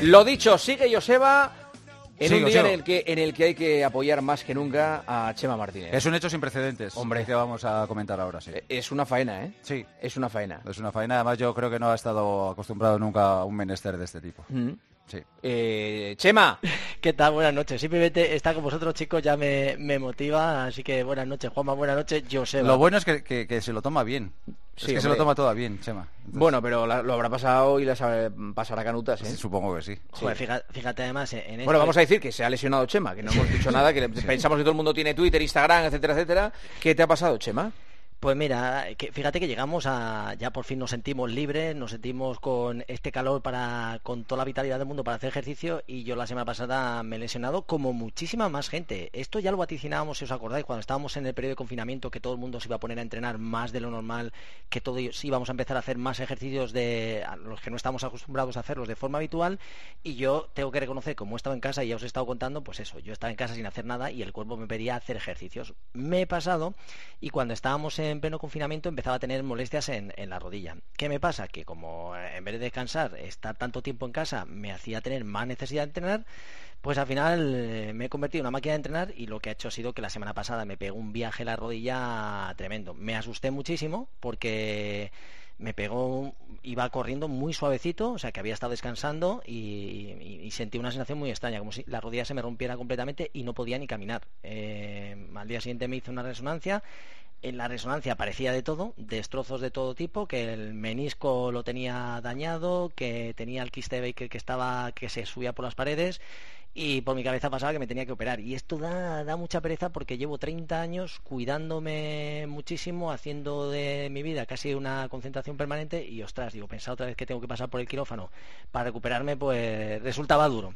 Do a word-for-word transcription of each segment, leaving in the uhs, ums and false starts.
Lo dicho, sigue Joseba en Sigo, un día sigo. en el que en el que hay que apoyar más que nunca a Chema Martínez. Es un hecho sin precedentes, Hombre, que vamos a comentar ahora, sí. Es una faena, ¿eh? Sí. Es una faena. Es una faena, además yo creo que no ha estado acostumbrado nunca a un menester de este tipo. Mm. Sí. Eh, Chema. ¿Qué tal? Buenas noches. Simplemente estar con vosotros, chicos, ya me, me motiva, así que buenas noches, Juanma, buenas noches, Joseba. Lo bueno es que, que, que se lo toma bien. Sí, es que hombre. se lo toma todo bien, Chema. Entonces, Bueno, pero la- lo habrá pasado y las sabe- pasará canutas, ¿eh? sí, supongo que sí. Joder, fíjate, fíjate además en esto... Bueno, vamos a decir que se ha lesionado Chema, que no hemos dicho nada, que pensamos que todo el mundo tiene Twitter, Instagram, etcétera, etcétera. ¿Qué te ha pasado, Chema? Pues mira, que, fíjate que llegamos a... Ya por fin nos sentimos libres, nos sentimos con este calor para con toda la vitalidad del mundo para hacer ejercicio, y yo la semana pasada me he lesionado como muchísima más gente. Esto ya lo vaticinábamos, si os acordáis, cuando estábamos en el periodo de confinamiento, que todo el mundo se iba a poner a entrenar más de lo normal, que todos íbamos a empezar a hacer más ejercicios de a los que no estamos acostumbrados a hacerlos de forma habitual, y yo tengo que reconocer, como he estado en casa y ya os he estado contando, pues eso, yo estaba en casa sin hacer nada y el cuerpo me pedía hacer ejercicios. Me he pasado, y cuando estábamos en en pleno confinamiento empezaba a tener molestias en, en la rodilla. ¿Qué me pasa? Que como eh, en vez de descansar, estar tanto tiempo en casa me hacía tener más necesidad de entrenar, pues al final eh, me he convertido en una máquina de entrenar, y lo que ha hecho ha sido que la semana pasada me pegó un viaje en la rodilla tremendo. Me asusté muchísimo porque me pegó, iba corriendo muy suavecito, o sea que había estado descansando, y, y, y sentí una sensación muy extraña, como si la rodilla se me rompiera completamente y no podía ni caminar. Eh, al día siguiente me hice una resonancia. En la resonancia aparecía de todo, destrozos de todo tipo, que el menisco lo tenía dañado, que tenía el quiste de Baker que estaba, que se subía por las paredes, y por mi cabeza pasaba que me tenía que operar. Y esto da, da mucha pereza, porque llevo treinta años cuidándome muchísimo, haciendo de mi vida casi una concentración permanente, y ostras, digo, pensar otra vez que tengo que pasar por el quirófano para recuperarme, pues resultaba duro.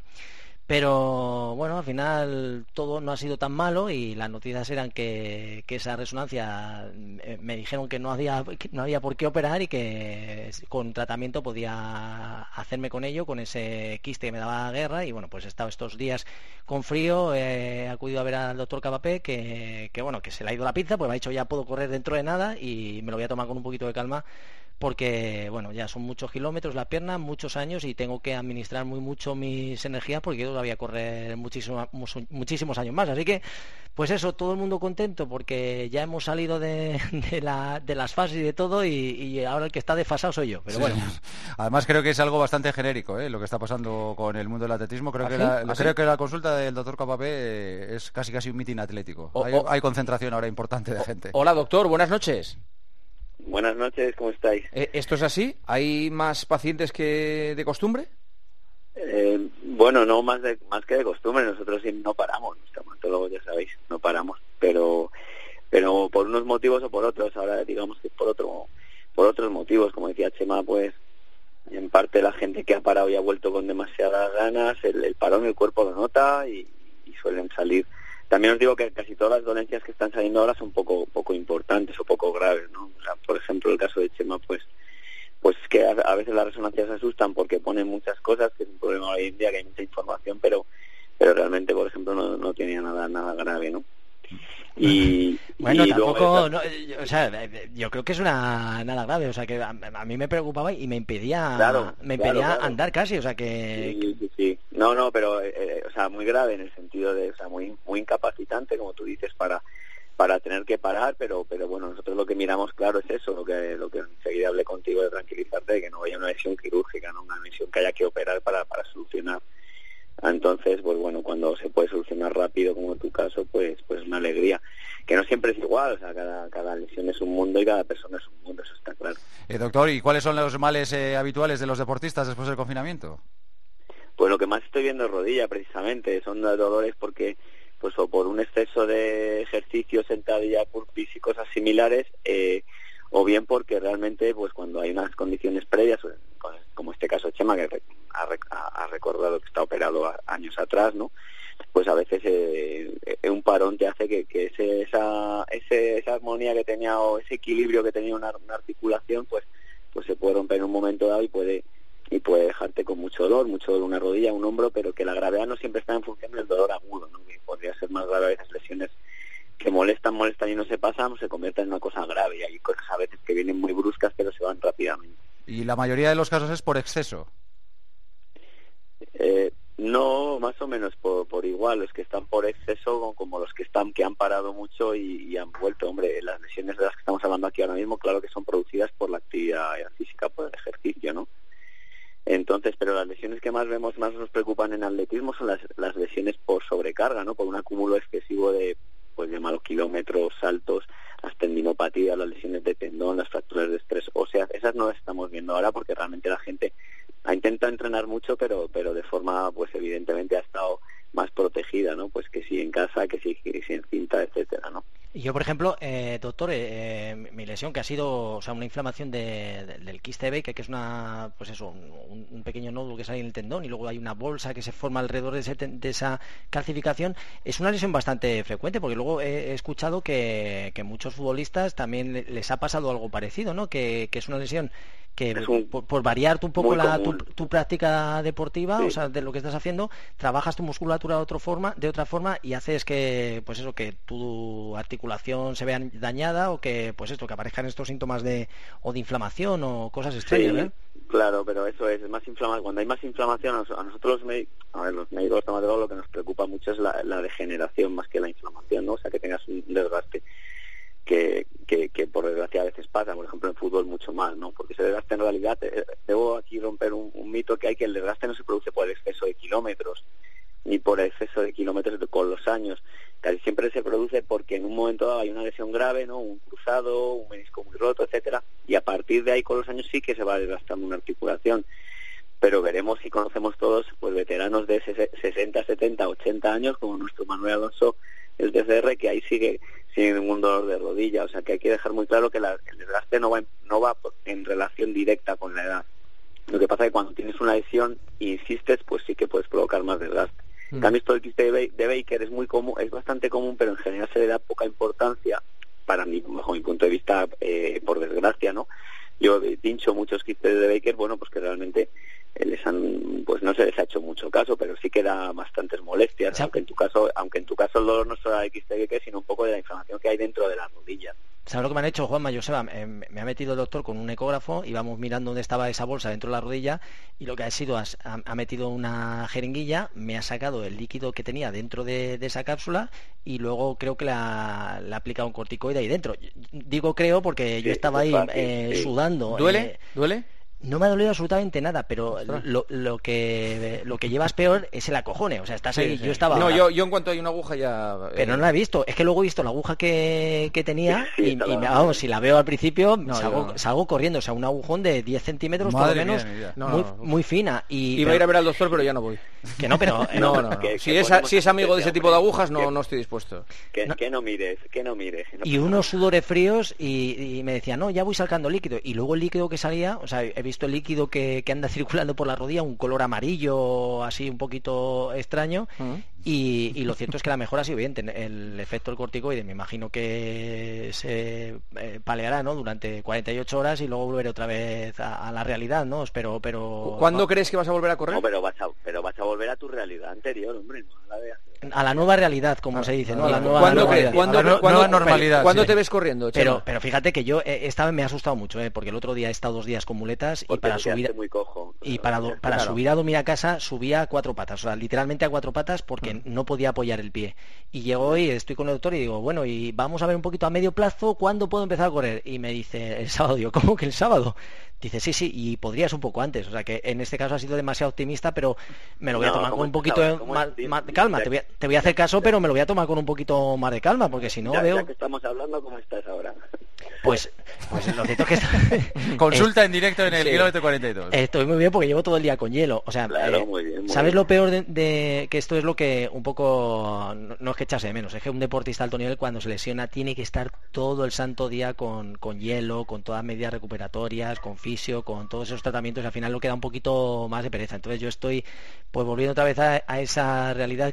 Pero bueno, al final todo no ha sido tan malo, y las noticias eran que, que esa resonancia eh, me dijeron que no había, que no había por qué operar, y que con tratamiento podía hacerme con ello, con ese quiste que me daba guerra. Y bueno, pues he estado estos días con frío, eh, he acudido a ver al doctor Capapé, que, que bueno, que se le ha ido la pinza, pues me ha dicho ya puedo correr dentro de nada, y me lo voy a tomar con un poquito de calma, porque bueno, ya son muchos kilómetros la pierna, muchos años, y tengo que administrar muy mucho mis energías, porque yo todavía correr muchísimo, muchísimos años más. Así que pues eso, todo el mundo contento, porque ya hemos salido de, de, la, de las fases y de todo, y, y ahora el que está desfasado soy yo, pero Sí. bueno. Además creo que es algo bastante genérico, ¿eh? Lo que está pasando con el mundo del atletismo. Creo, ¿Ah, que, sí? la, ¿Ah, creo sí? que la consulta del doctor Capapé eh, es casi casi un mitin atlético. O- hay, o- hay concentración ahora importante de gente. Hola, doctor, buenas noches. Buenas noches, ¿cómo estáis? Eh, ¿Esto es así? ¿Hay más pacientes que de costumbre? Eh, bueno, no más de, más que de costumbre, nosotros sí no paramos, los traumatólogos ya sabéis, no paramos, pero pero por unos motivos o por otros, ahora digamos que por otro por otros motivos, como decía Chema, pues en parte la gente que ha parado y ha vuelto con demasiadas ganas, el, el parón el cuerpo lo nota, y, y suelen salir. También os digo que casi todas las dolencias que están saliendo ahora son poco poco importantes o poco graves, ¿no? O sea, por ejemplo, el caso de Chema, pues pues que a, a veces las resonancias asustan porque ponen muchas cosas, que es un problema hoy en día, que hay mucha información, pero pero realmente, por ejemplo, no, no tenía nada nada grave, ¿no? Y Bueno, y tampoco, luego, no, eh, o sea, eh, yo creo que es una nada grave, o sea, que a, a mí me preocupaba y me impedía, Claro, me claro, impedía claro. andar casi, o sea, que, Sí, sí, sí. No, no, pero, eh, o sea, muy grave en el sentido de, o sea, muy muy incapacitante, como tú dices, para para tener que parar, pero pero bueno, nosotros lo que miramos, claro, es eso, lo que lo que enseguida hablé contigo de tranquilizarte, de que no haya una lesión quirúrgica, no una lesión que haya que operar para para solucionar. Entonces, pues bueno, cuando se puede solucionar rápido, como en tu caso, pues pues una alegría. Que no siempre es igual, o sea, cada cada lesión es un mundo y cada persona es un mundo, eso está claro. Eh, doctor, ¿y cuáles son los males eh, habituales de los deportistas después del confinamiento? Pues lo que más estoy viendo es rodilla, precisamente. Son dolores porque, pues o por un exceso de ejercicio, sentadilla, burpees y cosas similares, eh, o bien porque realmente, pues cuando hay unas condiciones previas, como este caso Chema, que ha, ha recordado que está operado a, años atrás, ¿no? Pues a veces eh, un parón te hace que, que ese, esa, ese, esa armonía que tenía, o ese equilibrio que tenía una, una articulación, pues pues se puede romper en un momento dado y puede y puede dejarte con mucho dolor, mucho dolor, una rodilla, un hombro, pero que la gravedad no siempre está en función del dolor agudo, ¿no? Que podría ser más grave a veces lesiones que molestan, molestan y no se pasan, se convierten en una cosa grave, y hay cosas a veces que vienen muy bruscas pero se van rápidamente. Y la mayoría de los casos es por exceso. Eh, no, más o menos por, por igual, los que están por exceso como los que están que han parado mucho y, y han vuelto. Hombre, las lesiones de las que estamos hablando aquí ahora mismo, claro que son producidas por la actividad física, por el ejercicio, ¿no? Entonces, pero las lesiones que más vemos, más nos preocupan en atletismo son las, las lesiones por sobrecarga, ¿no? Por un acúmulo excesivo de, pues, de malos kilómetros, saltos, las tendinopatías, las lesiones de tendón, las fracturas de estrés óseas. Esas no las estamos viendo ahora porque realmente la gente ha intentado entrenar mucho, pero pero de forma, pues evidentemente ha estado más protegida, ¿no? Pues que si en casa, que si, que si en cinta, etcétera, ¿no? Y yo, por ejemplo, eh, doctor, eh, mi lesión que ha sido, o sea, una inflamación de, de, del quiste de Baker, que es una, pues eso, un, un pequeño nódulo que sale en el tendón y luego hay una bolsa que se forma alrededor de, ese, de esa calcificación, es una lesión bastante frecuente, porque luego he, he escuchado que, que muchos futbolistas también les ha pasado algo parecido, ¿no? Que, que es una lesión que un, por, por variar un poco la, tu, tu práctica deportiva, sí. O sea, de lo que estás haciendo, trabajas tu musculatura de otra forma, de otra forma y haces que, pues eso, que tu articulación se vea dañada o que, pues esto, que aparezcan estos síntomas de o de inflamación o cosas extrañas, sí, ¿eh? Claro, pero eso es, es más inflamación. Cuando hay más inflamación, a nosotros los médicos, a ver, los médicos traumatólogos, lo que nos preocupa mucho es la, la degeneración más que la inflamación, ¿no? O sea, que tengas un desgaste. Que, que, que por desgracia a veces pasa, por ejemplo en fútbol mucho más, ¿no? Porque ese desgaste en realidad, eh, debo aquí romper un, un mito que hay, que el desgaste no se produce por el exceso de kilómetros, ni por el exceso de kilómetros con los años, casi siempre se produce porque en un momento dado hay una lesión grave, ¿no? Un cruzado, un menisco muy roto, etcétera, y a partir de ahí con los años sí que se va desgastando una articulación, pero veremos si conocemos todos, pues veteranos de sesenta, setenta, ochenta años, como nuestro Manuel Alonso, el T C R, que ahí sigue sin ningún dolor de rodilla. O sea que hay que dejar muy claro que la, el desgaste no va, en, no va en relación directa con la edad. Lo que pasa es que cuando tienes una lesión e insistes, pues sí que puedes provocar más desgaste. Mm. En cambio, esto del quiste de, de Baker es muy común, es bastante común, pero en general se le da poca importancia, para mí, bajo mi punto de vista, eh, por desgracia, ¿no? Yo pincho muchos quistes de Baker, bueno, pues que realmente les han, pues no se les ha hecho mucho caso, pero sí que da bastantes molestias, sí. aunque en tu caso, aunque en tu caso el dolor no solo del quiste de Baker, sino un poco de la inflamación que hay dentro de las rodillas. ¿Sabes lo que me han hecho, Juanma? Joseba, eh, me ha metido el doctor con un ecógrafo y vamos mirando dónde estaba esa bolsa dentro de la rodilla y lo que ha sido, ha, ha metido una jeringuilla, me ha sacado el líquido que tenía dentro de, de esa cápsula y luego creo que le ha, le ha aplicado un corticoide ahí dentro. Digo creo porque sí, yo estaba ahí fácil, eh, sí. sudando. ¿Duele? Eh, ¿Duele? No me ha dolido absolutamente nada, pero lo, lo que lo que llevas peor es el acojone, o sea, estás sí, ahí, sí. yo estaba... No, yo, yo en cuanto hay una aguja ya... Eh... Pero no la he visto, es que luego he visto la aguja que, que tenía sí, y, y vamos, si la veo al principio no, salgo, no. salgo corriendo, o sea, un agujón de diez centímetros por lo menos, mía, no, muy, no, muy fina. Y, Iba pero... a ir a ver al doctor, pero ya no voy. Que no, pero... no, no, no, no. Que, si, que es, si es amigo de ese tipo de agujas, no, no estoy dispuesto. Que no, que no mires, que no mires. No y unos sudores fríos y, y me decía, no, ya voy sacando líquido. Y luego el líquido que salía, o sea, he visto el líquido que que anda circulando por la rodilla, un color amarillo así un poquito extraño uh-huh. y, y lo cierto es que la mejora ha sido bien, el efecto del corticoide me imagino que se eh, paleará, ¿no? Durante cuarenta y ocho horas y luego volveré otra vez a, a la realidad, ¿no? Espero, pero... ¿Cuándo no. crees que vas a volver a correr? No, pero vas a, pero vas a volver a tu realidad anterior, hombre, no a la de a la nueva realidad, como ah, se dice, ¿no? A la nueva, ¿Cuándo, nueva, crees, ¿cuándo, nueva, ¿cuándo, nueva normalidad. ¿Cuándo sí. te ves corriendo, Chema? Pero, pero fíjate que yo eh, esta vez me ha asustado mucho, eh, porque el otro día he estado dos días con muletas porque y para subir muy cojo, y para, do, para claro. subir a dormir a casa subía a cuatro patas, o sea, literalmente a cuatro patas porque mm. no podía apoyar el pie. Y llego hoy, estoy con el doctor y digo, bueno, y vamos a ver un poquito a medio plazo cuándo puedo empezar a correr. Y me dice, el sábado, digo, ¿cómo que el sábado? Dice, sí, sí, y podrías un poco antes. O sea, que en este caso ha sido demasiado optimista, pero me lo voy no, a tomar con un poquito de más, más calma. Te voy, a, te voy a hacer caso, pero me lo voy a tomar con un poquito más de calma, porque si no ya, veo... Ya que estamos hablando, ¿cómo estás ahora? Pues, pues lo cierto es que... Está... Consulta en directo en el sí. kilómetro cuarenta y dos. Estoy muy bien porque llevo todo el día con hielo. O sea, claro, eh, muy bien, muy ¿sabes bien. lo peor de, de que esto es lo que un poco... No, no es que echase de menos, es que un deportista de alto nivel cuando se lesiona tiene que estar todo el santo día con, con hielo, con todas medidas recuperatorias, con fisio, con todos esos tratamientos y al final lo queda un poquito más de pereza. Entonces yo estoy pues volviendo otra vez a, a esa realidad que tenía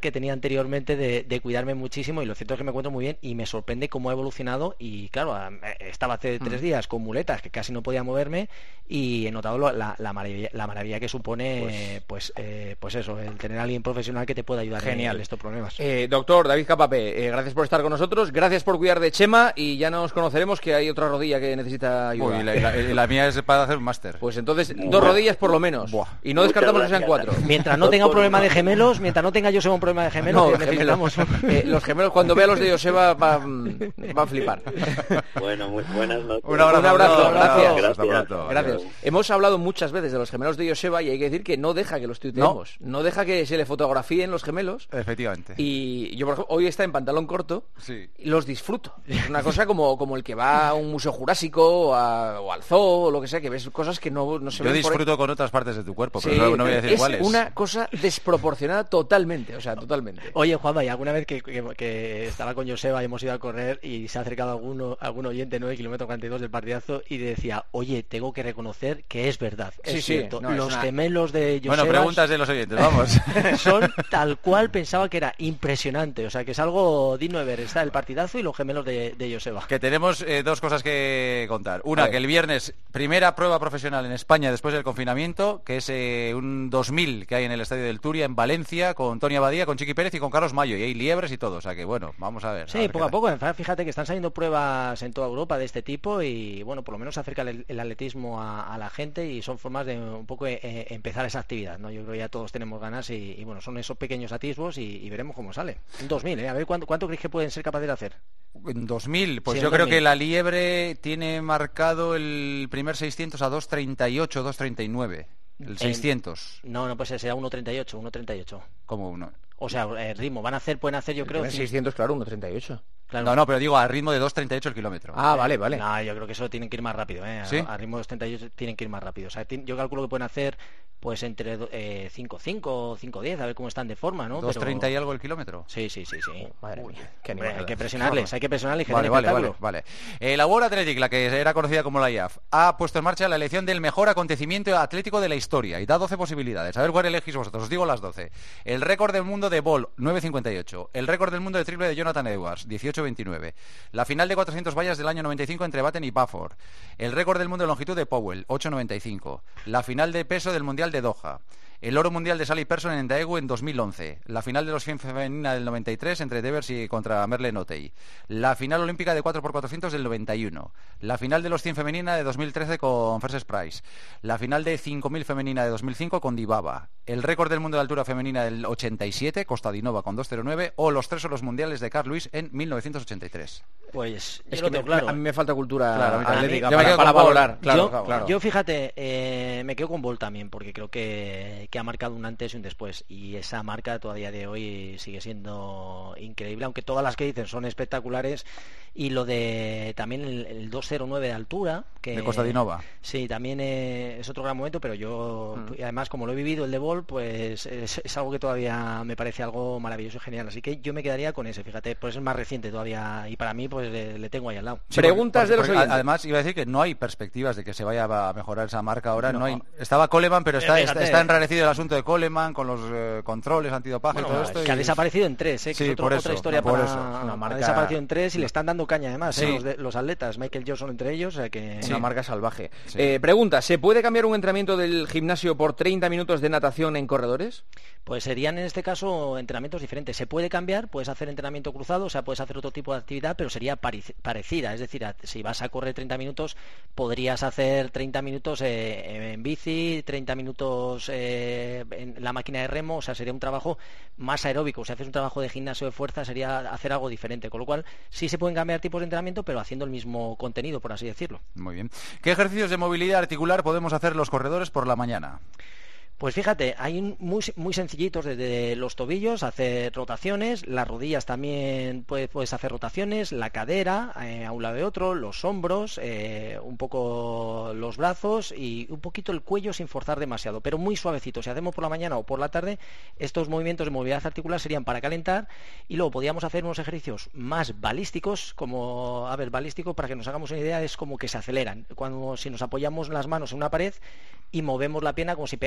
anteriormente de, de cuidarme muchísimo, y lo cierto es que me encuentro muy bien y me sorprende cómo ha evolucionado. Y claro, estaba hace tres mm. días con muletas que casi no podía moverme, y he notado lo, la, la, maravilla, la maravilla que supone pues pues, eh, pues eso, el tener a alguien profesional que te pueda ayudar Genial. en estos problemas. Eh, doctor David Capapé, eh, gracias por estar con nosotros, gracias por cuidar de Chema, y ya nos conoceremos, que hay otra rodilla que necesita ayuda. Uy, la, la, la mía es para hacer un máster. Pues entonces, dos rodillas por lo menos. Buah. Y no descartamos que sean cuatro. Mientras no tenga un problema de gemelos, mientras no tenga yo un problema de gemelos, no, que necesitamos. Eh, los gemelos, cuando vea los de Joseba, va, va a flipar. Bueno, muy buenas noches. Un abrazo, un abrazo. Gracias. Gracias. Gracias. Gracias. Hemos hablado muchas veces de los gemelos de Joseba, y hay que decir que no deja que los tuiteemos. No, no deja que se le fotografíen los gemelos. Efectivamente. Y yo, por ejemplo, hoy está en pantalón corto. Sí. Y los disfruto. Es una cosa como, como el que va a un museo jurásico o, a, o al zoo o lo que sea, que ves cosas que no, no se yo ven. Yo disfruto por... con otras partes de tu cuerpo, sí, pero no, no voy a decir es cuáles. Es una cosa desproporcionada totalmente, o sea, totalmente. Oye, Juanma, y alguna vez que, que, que estaba con Joseba y hemos ido a correr y se ha acercado alguno, algún oyente nueve kilómetros cuarenta y dos del partidazo y decía, oye, tengo que reconocer que es verdad, es sí, cierto, sí, no, los es una... gemelos de Joseba... Bueno, preguntas de los oyentes, vamos. Son tal cual pensaba que era, impresionante, o sea, que es algo digno de ver, está el partidazo y los gemelos de, de Joseba. Que tenemos eh, dos cosas que contar. Una, que el viernes, primera prueba profesional en España después del confinamiento, que es eh, un dos mil que hay en el Estadio del Turia, en Valencia, con Tony Abadía, con Chiqui Pérez y con Carlos Mayo, y hay liebres y todo, o sea que bueno, vamos a ver. Sí, a ver poco a poco, fíjate que están saliendo pruebas en toda Europa de este tipo y bueno, por lo menos acerca el, el atletismo a, a la gente y son formas de un poco eh, empezar esa actividad, ¿no? Yo creo que ya todos tenemos ganas y, y bueno, son esos pequeños atisbos y, y veremos cómo sale. Un dos mil, ¿eh? A ver, ¿cuánto, cuánto crees que pueden ser capaces de hacer? En dos mil, pues sí, yo en creo dos mil. Que la liebre tiene marcado el primer seiscientos a dos treinta y ocho, dos treinta y nueve. El seiscientos. En... No, no, pues será uno treinta y ocho, uno treinta y ocho. ¿Cómo uno? O sea, el ritmo, van a hacer, pueden hacer yo creo... seiscientos, claro, uno treinta y ocho. Claro. No, no, pero digo a ritmo de dos treinta y ocho el kilómetro. Ah, vale, vale. No, yo creo que eso tienen que ir más rápido, ¿eh? ¿Sí? A, a ritmo de dos treinta y ocho tienen que ir más rápido. O sea, yo calculo que pueden hacer pues entre eh, cinco cinco, cinco diez, a ver cómo están de forma, ¿no? dos treinta Pero... y algo el kilómetro. Sí, sí, sí, sí. Madre mía, qué Hombre, hay que presionarles, hay que presionarles. Vale, vale, vale, vale. Eh, la World Athletic, la que era conocida como la I A F, ha puesto en marcha la elección del mejor acontecimiento atlético de la historia y da doce posibilidades. A ver cuál elegís vosotros, os digo las doce. El récord del mundo de Ball, nueve cincuenta y ocho. El récord del mundo de triple de Jonathan Edwards, dieciocho veintinueve. La final de cuatrocientos vallas del año noventa y cinco entre Batten y Bafford. El récord del mundo de longitud de Powell, ocho noventa y cinco. La final de peso del Mundial de Doha. El oro mundial de Sally Person en Daegu en dos mil once. La final de los cien femenina del noventa y tres entre Devers y contra Merle Otey. La final olímpica de cuatro por cuatrocientos del noventa y uno. La final de los cien femenina de dos mil trece con Ferses Price. La final de cinco mil femenina de dos mil cinco con Dibaba. El récord del mundo de altura femenina del ochenta y siete, Kostadinova con dos cero nueve. O los tres oros mundiales de Carl Lewis en mil novecientos ochenta y tres. Pues es que me, claro. a mí me falta cultura claro, atlética mí, para, para valorar. Claro, yo, claro, claro. yo fíjate, eh, me quedo con Bolt también porque creo que, que ha marcado un antes y un después y esa marca todavía de hoy sigue siendo increíble, aunque todas las que dicen son espectaculares. Y lo de también el, el dos cero nueve de altura que, de Kostadinova. Sí, también eh, es otro gran momento, pero yo mm. y además como lo he vivido el de Bolt, pues es, es algo que todavía me parece algo maravilloso y genial, así que yo me quedaría con ese, fíjate, pues es más reciente todavía y para mí pues le, le tengo ahí al lado. Sí, preguntas porque, porque, de los oyentes. Además iba a decir que no hay perspectivas de que se vaya a mejorar esa marca ahora, no, no hay, estaba Coleman, pero está, está, está enrarecido el asunto de Coleman con los eh, controles antidopaje bueno, y todo esto. Que y... ha desaparecido en tres, ¿eh? Que sí, es otro, por otra eso, historia no, por para eso. Una marca... ha desaparecido en tres y le están dando caña además, sí. ¿eh? los, de, los atletas, Michael Johnson entre ellos, o sea que... Una sí. marca salvaje. Sí. Eh, pregunta, ¿se puede cambiar un entrenamiento del gimnasio por treinta minutos de natación en corredores? Pues serían en este caso entrenamientos diferentes. Se puede cambiar, puedes hacer entrenamiento cruzado, o sea, puedes hacer otro tipo de actividad, pero sería parecida. Es decir, si vas a correr treinta minutos, podrías hacer treinta minutos eh, en bici, treinta minutos eh, en la máquina de remo, o sea, sería un trabajo más aeróbico. Si haces un trabajo de gimnasio de fuerza, sería hacer algo diferente. Con lo cual, sí se pueden cambiar tipos de entrenamiento, pero haciendo el mismo contenido, por así decirlo. Muy bien. ¿Qué ejercicios de movilidad articular podemos hacer los corredores por la mañana? Pues fíjate, hay muy, muy sencillitos desde los tobillos, hacer rotaciones, las rodillas también puedes, puedes hacer rotaciones, la cadera eh, a un lado de otro, los hombros, eh, un poco los brazos y un poquito el cuello sin forzar demasiado, pero muy suavecito. Si hacemos por la mañana o por la tarde, estos movimientos de movilidad articular serían para calentar y luego podríamos hacer unos ejercicios más balísticos, como, a ver, balístico para que nos hagamos una idea, es como que se aceleran. Cuando si nos apoyamos las manos en una pared y movemos la pierna como si pegásemos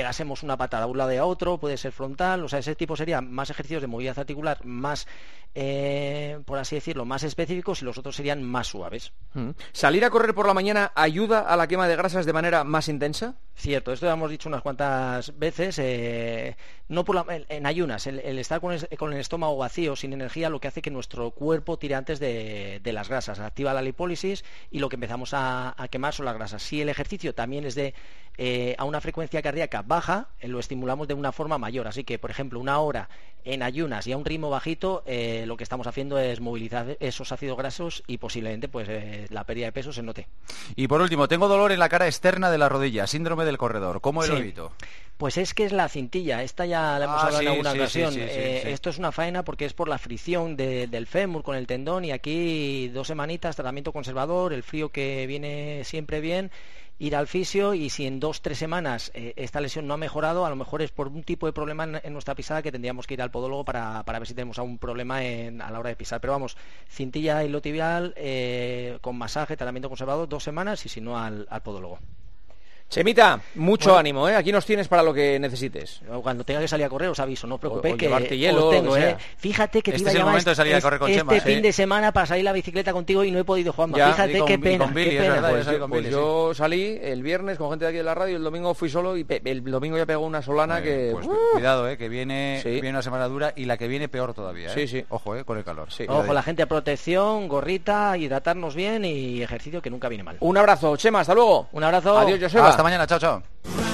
una patada a un lado y a otro, puede ser frontal, o sea, ese tipo serían más ejercicios de movilidad articular, más, eh, por así decirlo, más específicos, y los otros serían más suaves. Mm. ¿Salir a correr por la mañana ayuda a la quema de grasas de manera más intensa? Cierto, esto ya hemos dicho unas cuantas veces, eh, no por la, en ayunas, el, el estar con el, con el estómago vacío, sin energía, lo que hace que nuestro cuerpo tire antes de, de las grasas, activa la lipólisis y lo que empezamos a, a quemar son las grasas. Si el ejercicio también es de eh, a una frecuencia cardíaca baja, eh, lo estimulamos de una forma mayor, así que, por ejemplo, una hora en ayunas y a un ritmo bajito, eh, lo que estamos haciendo es movilizar esos ácidos grasos y posiblemente pues eh, la pérdida de peso se note. Y por último, tengo dolor en la cara externa de la rodilla, síndrome del corredor. ¿Cómo lo Sí. evito? Pues es que es la cintilla, esta ya la hemos Ah, hablado sí, en alguna sí, ocasión. sí, sí, sí, Eh, sí. Esto es una faena porque es por la fricción de- del fémur con el tendón, y aquí dos semanitas, tratamiento conservador, el frío que viene siempre bien, ir al fisio, y si en dos, tres semanas eh, esta lesión no ha mejorado, a lo mejor es por un tipo de problema en, en nuestra pisada que tendríamos que ir al podólogo para, para ver si tenemos algún problema en- a la hora de pisar. Pero vamos, cintilla isquiotibial eh, con masaje, tratamiento conservador, dos semanas, y si no al, al podólogo. Chemita, mucho Bueno. ánimo, ¿eh? Aquí nos tienes para lo que necesites. Cuando tenga que salir a correr os aviso, no os preocupéis, O- o que llevarte hielo, os lo tengo, que sea. ¿eh? Fíjate que te Este iba a es el llamar momento de salir a correr con este Chema, fin sí. de semana para salir la bicicleta contigo y no he podido, Juanma. Ya, Fíjate y con- qué y pena, con Billy, qué es pena. verdad, Pues, salí yo, con pues Billy, yo salí el viernes con gente de aquí de la radio, el domingo fui solo y pe- el domingo ya pegó una solana Eh, que... pues, ¡uh! cuidado, eh, que viene, Sí. viene una semana dura y la que viene peor todavía. ¿eh? Sí, sí. Ojo, eh, con el calor. Sí. Ojo, la gente, protección, gorrita, hidratarnos bien y ejercicio que nunca viene mal. Un abrazo, Chema, hasta luego. Un abrazo. Adiós, Joseba. Hasta mañana, chao, chao.